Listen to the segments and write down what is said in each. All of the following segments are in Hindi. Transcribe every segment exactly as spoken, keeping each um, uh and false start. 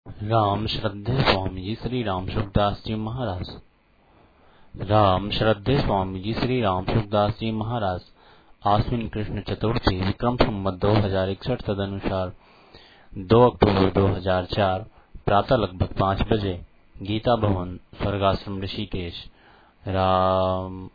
राम श्रद्धे स्वामी जी श्री राम सुखदास जी महाराज। राम श्रद्धे स्वामी जी श्री राम सुखदास जी महाराज। आश्विन कृष्ण चतुर्थी विक्रम संवत दो हजार इकसठ तदनुसार दो अक्टूबर दो हजार चार प्रातः लगभग पाँच बजे गीता भवन स्वर्गाश्रम ऋषिकेश। राम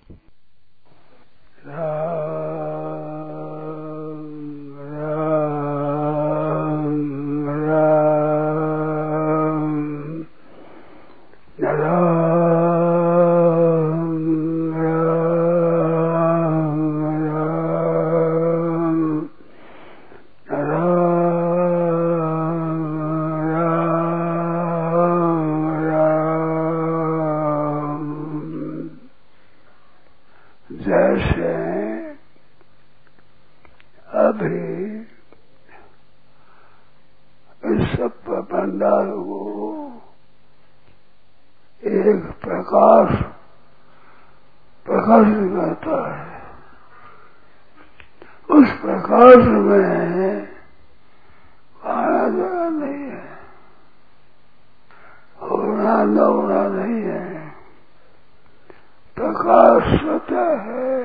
प्रकाश प्रकाशित करता है। उस प्रकाश में आना जाना नहीं है, होना न होना नहीं है। प्रकाश स्वतः है।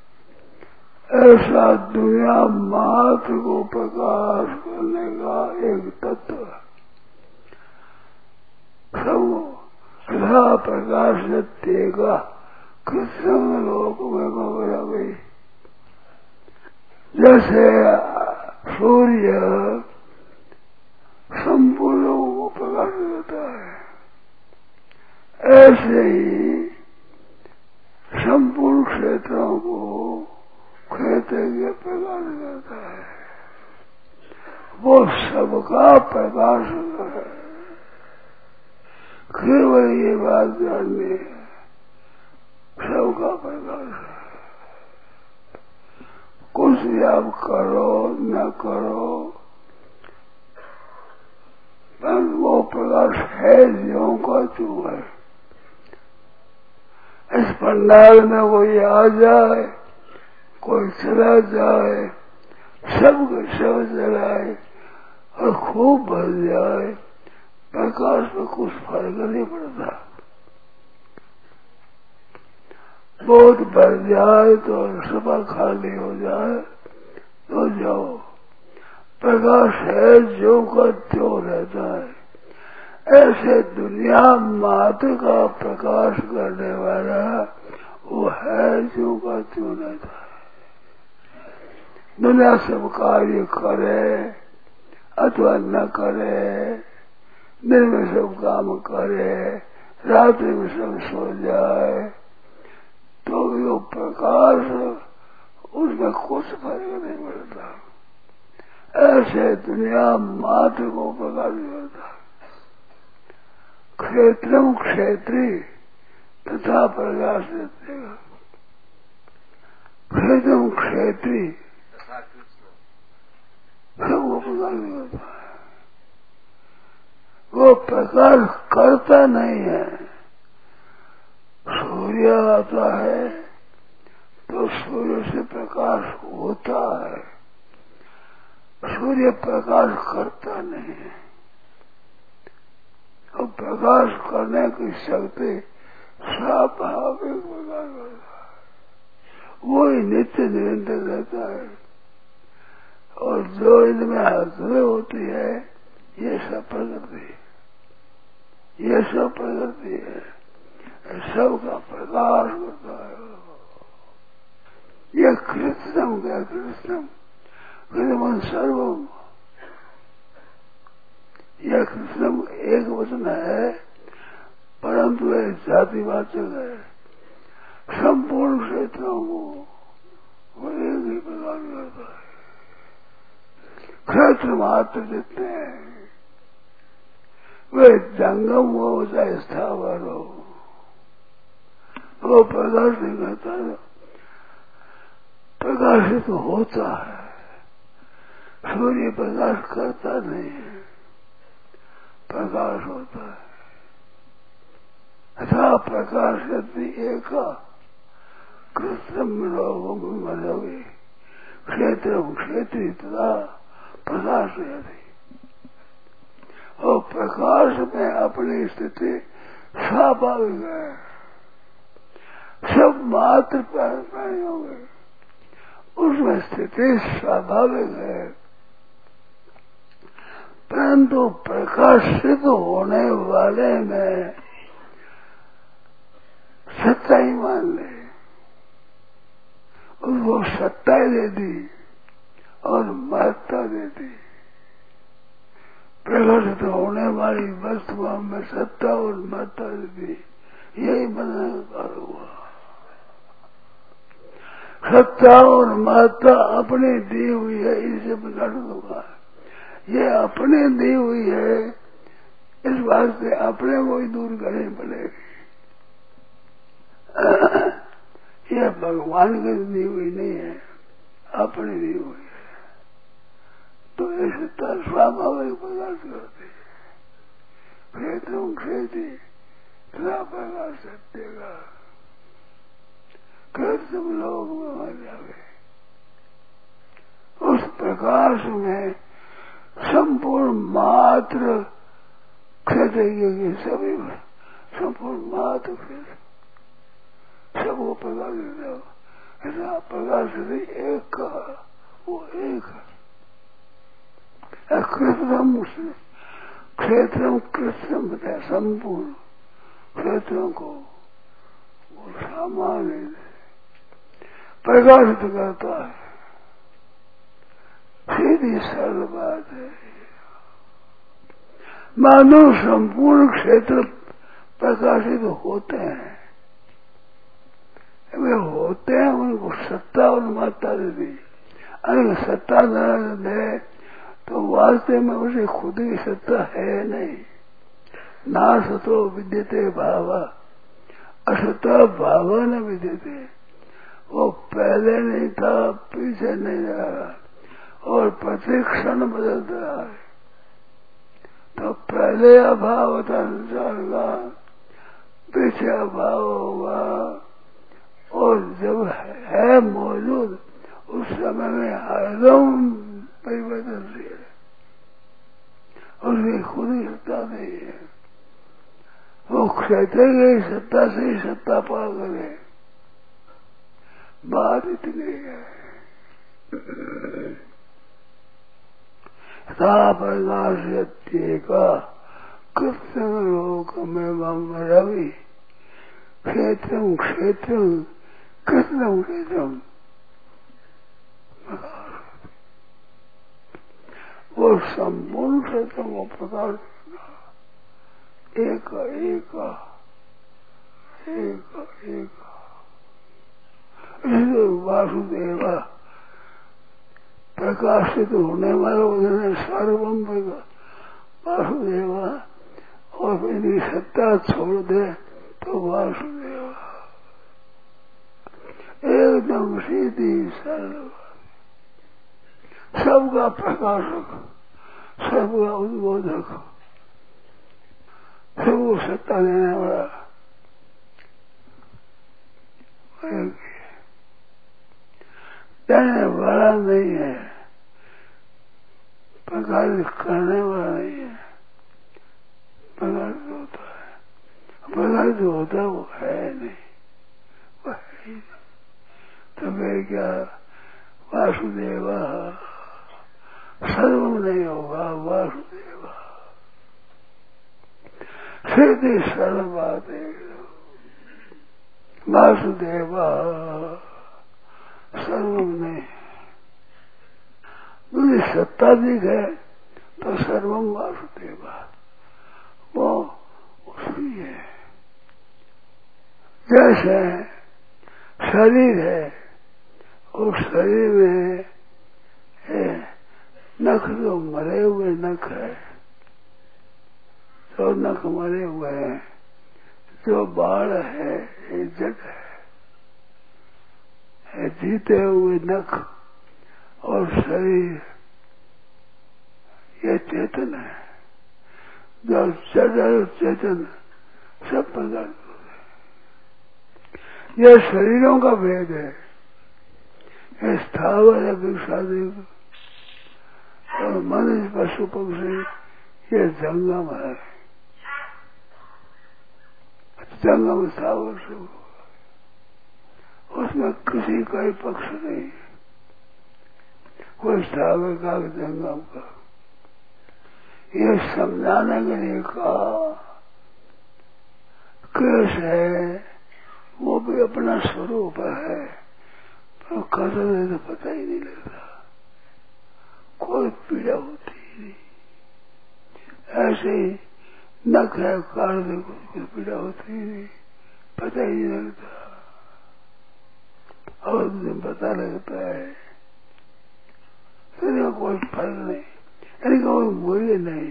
ऐसा दुनिया मात्र को प्रकाश करने का एक तत्व है। सब सदा प्रकाश देगा कृष्ण लोक में बगड़ा गई। जैसे सूर्य संपूर्ण लोगों को प्रकाश देता है, ऐसे ही संपूर्ण क्षेत्रों को क्षेत्र के प्रकाश देता है। वो सबका प्रकाश है। केवल ये बात जाननी है, सबका प्रकाश है। कुछ भी आप करो न करो, पर वो प्रकाश है जो का जो है। इस पंडाल में कोई आ जाए, कोई चला जाए, सब सब चलाए और खूब भर जाए, प्रकाश में कुछ फर्क नहीं पड़ता। बहुत भर जाए तो सभा खाली हो जाए तो जाओ। प्रकाश है जो का जो रहता है। ऐसे दुनिया मात्र का प्रकाश करने वाला वो है जो का जो रहता है। दुनिया सब कार्य करे अथवा न करे, दिन में सब काम करे, रात्रि में सब सो जाए, तो यो प्रकाश उसमें कुछ फर्क नहीं पड़ता। ऐसे दुनिया मात्र को प्रकाश करता। क्षेत्रम क्षेत्री तथा प्रकाश देगा। क्षेत्रम क्षेत्री सबको प्रकाश करता है। वो प्रकाश करता नहीं है। सूर्य आता है तो सूर्य से प्रकाश होता है। सूर्य प्रकाश करता नहीं है। और प्रकाश करने की शक्ति स्वाभाविक प्रकाश करता है। वो ही नित्य निरंतर रहता है। और जो इनमें हासिल होती है ये सब प्रकृति है। ये सब प्रकृति है। सबका प्रकाश करता है। ये कृष्णम क्या कृष्णम कृष्ण सर्वम। यह कृष्णम एक वचन है, परंतु एक जातिवाचक है। संपूर्ण क्षेत्रों को वो एक ही प्रकाश करता है। क्षेत्र मात्र जितने हैं वे जंगम हो चाहे स्थावर हो, वो प्रकाश नहीं करता, प्रकाशित तो होता है। सूर्य प्रकाश करता नहीं है, प्रकाश होता है। अथा प्रकाश यदि एक कृष्ण लोगों में मनोगे क्षेत्र क्षेत्री तथा प्रकाश यदि और प्रकाश में अपनी स्थिति स्वाभाविक है, सब मात्र प्राणियों में उसमें स्थिति स्वाभाविक है, परंतु प्रकाशित होने वाले में सच्चाई मान ले, उसको सत्ता दे दी और महत्ता दे दी। प्रकाशित होने वाली वस्तुओं में सत्ता और महत्ता दे दी, यही बंधन हुआ। सत्ता और महत्ता अपनी दी हुई है, इसे बंधन हुआ। ये अपने दी हुई है, इस वास्ते अपने को ही दूर करनी पड़ेगी। यह भगवान की दी हुई नहीं है, अपनी दी हुई है, तो ऐसे स्वाभाविक प्रकाश करते क्षेत्रों खेती प्रकाश सत्य का कृष्ण लोग में मर जावे। उस प्रकाश में संपूर्ण मात्र क्षेत्र के सभी संपूर्ण मात्र क्षेत्र सबको प्रकाश दे दो। ऐसा प्रकाश से एक का वो एक है। कृष्णम क्षेत्रम कृष्णम बताया, संपूर्ण क्षेत्रों को वो सामान्य प्रकाशित करता है। सीधी सरल बात है, मानो संपूर्ण क्षेत्र प्रकाशित होते हैं, वे होते हैं, उनको सत्ता और मात्रा दे दी। अगर सत्ता न दे तो वास्तव में उसे खुद की सत्ता है नहीं। ना सतो विद्यते भावा असता भावा न विद्यते, वो पहले नहीं था, पीछे नहीं जा रहा और प्रतिक्षण बदल रहा है। तो पहले अभाव था संसार का, पीछे अभाव होगा, और जब है मौजूद उस समय में हरदम परिवर्तनशील है, उसकी खुद ही सत्ता नहीं है। वो क्षेत्र की सत्ता से ही सत्ता पा करे, बात इतनी है। प्रकाशत्य का कृष्ण लोक में मम रवि क्षेत्रम क्षेत्रम कृष्णम क्षेत्रम, वो संपूर्ण क्षेत्र को प्रकाश एक एक एक एक इसलिए वासुदेव प्रकाशित होने वाला उन्होंने सर्वम वासुदेव, और इनकी सत्ता छोड़ दे तो वासुदेव एकदम सीधी सरल, सबका प्रकाशक, सबका उद्बोधक, सबको सत्ता देने वाला देने वाला नहीं है, प्रकाशित करने वाला नहीं है। प्रकाशित होता है, प्रकाशित होता है वो है नहीं, वो है ही नहीं। तो वे क्या वासुदेव सर्व नहीं होगा, वासुदेव सीधी सरल बात है। वासुदेव सर्वम नहीं, मुझे सत्ता दी है तो सर्वम वासुदेव, वो उसकी है। जैसे शरीर है, उस शरीर में है नख, जो मरे हुए नख है, जो नख मरे हुए हैं, जो बाल है ये जड़ है, है जीते हुए नख, और शरीर ये चेतन है, जो जड़ चेतन सब प्रकार। यह शरीरों का भेद है, यह स्थावर है, विषादिक और मनुष्य पशु पक्षी, ये जंगम है, जंगम सागर से, उसमें किसी का ही पक्ष नहीं, कोई सागर का जंगम का। ये समझाने के लिए कहा कैसे वो भी अपना स्वरूप है, पर कदर तो पता ही नहीं लगता, कोई पीड़ा होती ही नहीं। ऐसे ही नख है काट देखो, कोई पीड़ा होती ही नहीं, पता ही नहीं लगता, और दिन पता लगता है तो कोई फल नहीं, यानी कोई मूल्य नहीं।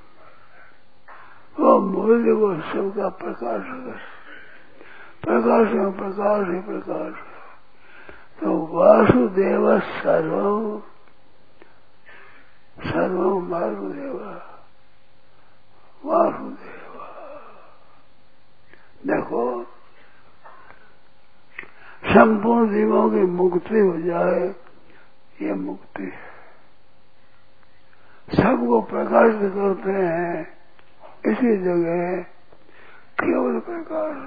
वो मूल्य वो सबका प्रकाश है, प्रकाश में प्रकाश ही प्रकाश। तो वासुदेव सर्वम सर्वम वासुदेव वासुदेव। देखो संपूर्ण जीवों की मुक्ति हो जाए, ये मुक्ति है। सबको प्रकाशित करते हैं इसी जगह, केवल प्रकाश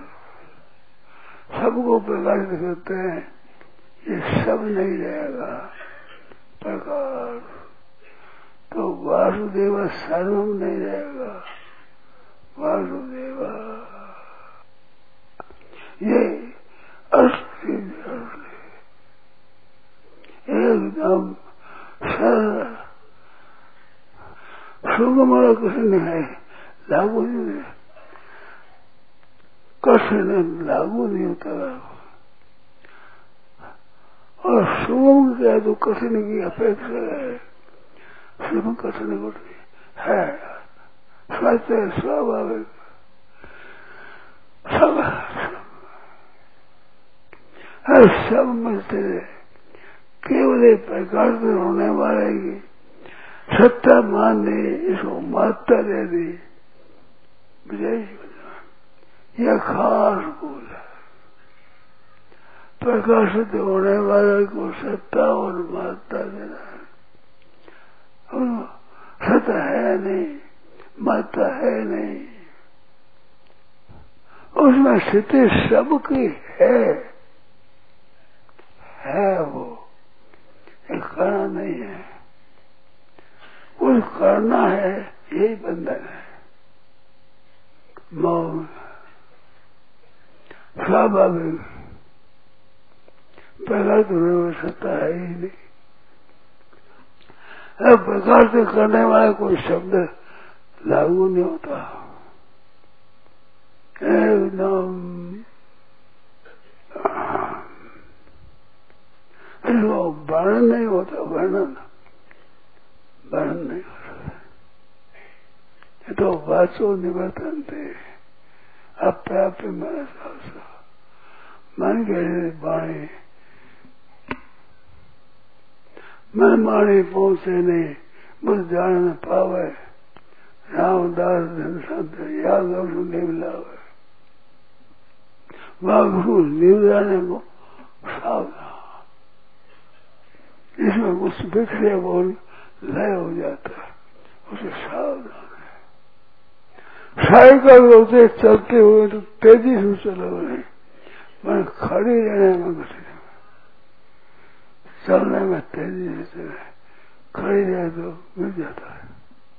सबको प्रकाशित करते हैं, ये सब नहीं रहेगा प्रकाश। तो वासुदेव सर्वम नहीं रहेगा, वासुदेव ये असली एकदम सरल सुगम और कठिन है, लागू नहीं, कठिन लागू नहीं होता। और सुगम क्या तो कठिन की अपेक्षा है, सुगम कठिन कठिन है, सत्य स्वाभाविक सब हर सब मिलते केवल प्रकार से होने वाले की सत्ता मान दी, इसको मात्रा दे दी, विजय यह खास बोल है। प्रकाशित होने वाले को सत्ता और मात्रा देना है, और सत्ता है नहीं, मात्रा है नहीं, उसमें स्थिति सबकी है, है वो एक करना नहीं है, कुछ करना है, यही बंधन है। मौन स्वाभाविक प्रकार होने सत्ता है ही नहीं। अब प्रकार से करने वाला कोई शब्द लागू नहीं होता, एकदम वर्णन नहीं होता, वर्णन वर्णन नहीं होता। ये तो वाचो निवर्तन थे, अप्राप्य मनस मन के बाणी मन माणी पहुंचे नहीं, बुझ जान न पावे, रामदास धन संत या गौ निवलावे, वाघू निवलाने को सावधान, इसमें कुछ बिखरे बोल लय हो जाता है, उसे सावधान है। साइकिल होते चलते हुए तो तेजी से चलो नहीं, मैं खड़ी रहने में कुछ चलने में तेजी से चले, खड़ी रहे तो मिल जाता है,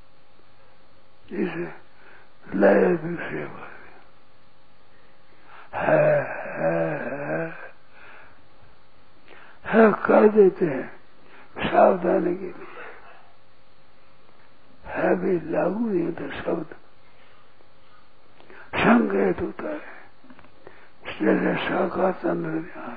इसे लय बिखरे है, है, है, है कर देते हैं सावधानी के लिए, है भी लागू नहीं होता शब्द, संकेत होता है। जैसे शाखा चंद्र है,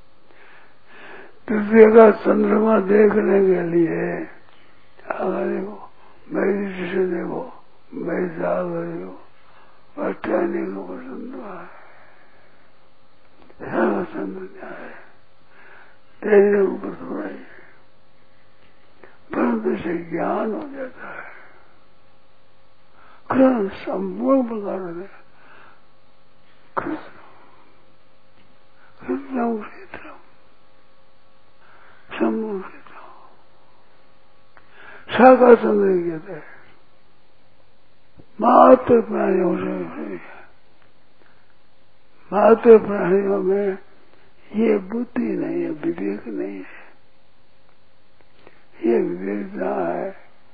तृतीय का चंद्रमा देखने के लिए आगे देखो, मेरी दृष्टि देखो, मैं जाग रही हूँ, और टहने को पसंद है, शाखा चंद्र है, तेरे ऊपर थोड़ा ही, परंतु से ज्ञान हो जाता है, कृष्ण संपूर्ण प्रकार में कृष्ण कृष्ण क्षेत्र संपूर्ण क्षेत्र शाखा चंद्र कहते हैं, मात्र प्राणियों से, मात्र प्राणियों में ये बुद्धि नहीं है, विवेक नहीं है। ये विवेक जहाँ है,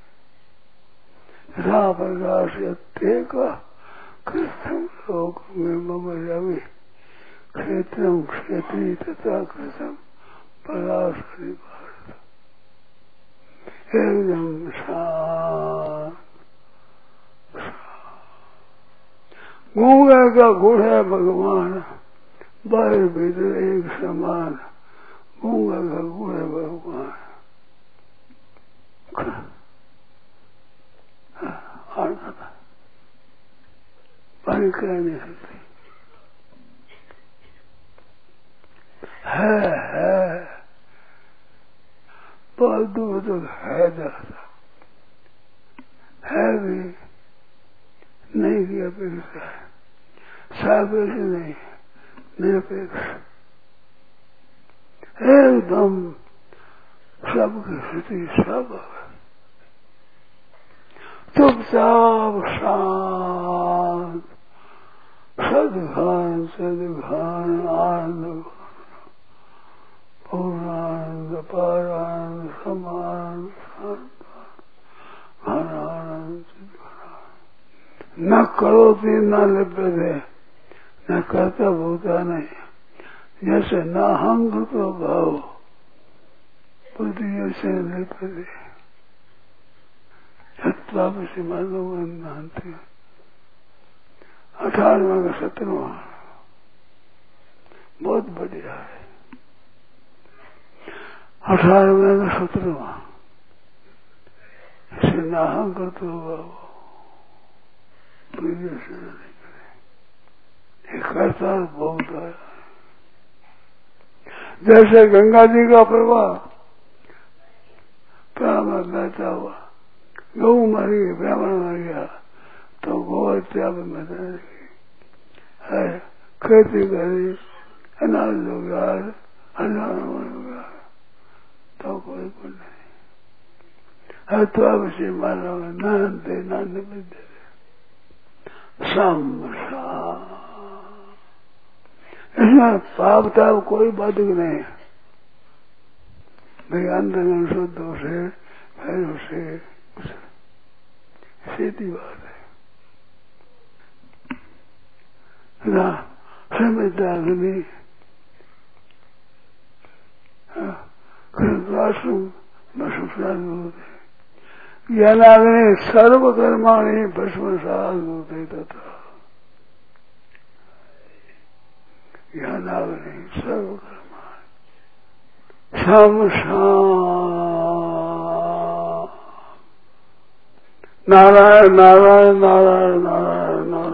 राम प्रकाश का कृष्ण लोक में मम रवि क्षेत्रम क्षेत्री तथा कृष्ण प्रकाश भारत एकदम शांत। गूंगे का गुण है भगवान, बाहर भीतर एक समान। गूंगे का गुण है भगवान। पानी कह नहीं सकती है, है बहुत दूर तक है जाता है भी नहीं की अपेक्षा है, सापेक्ष नहीं, निरपेक्ष एकदम सबकी स्थिति सब चुपचाप शांत, सदघान सदघान आनंद पूर्णानंद पारानंद समानंद घनानंद न करोति न लिप्यते, न करता भूता नहीं। जैसे न हम तो भाव पृथ्वी से लिप्यते से मानते। अठारहवा का सत्रहवा बहुत बढ़िया है। अठारहवा का सत्रहवा इसे नाहं करते हुआ प्रिय से नहीं करे, एक करता बहुत आया। जैसे गंगा जी का प्रवाह प्राण बहता हुआ, गौ मर गई, ब्राह्मण मर गया तो गोहत्या में मरने लगी है, खेती करी, अनाज हो गया, अनाज हो गया तो कोई को नहीं है। तो अब से मानो नंदे नंद विद्य सम इसमें पाप ताप कोई बाधक नहीं है भाई। अंदर शुद्ध उसे फिर उसे सीधी बात है ना। समझदारी ज्ञानाग्नि सर्वकर्माणि भस्मसात् होते तथा। ज्ञानाग्नि सर्वकर्माणि सम नारायण नारायण नारायण नारायण नारायण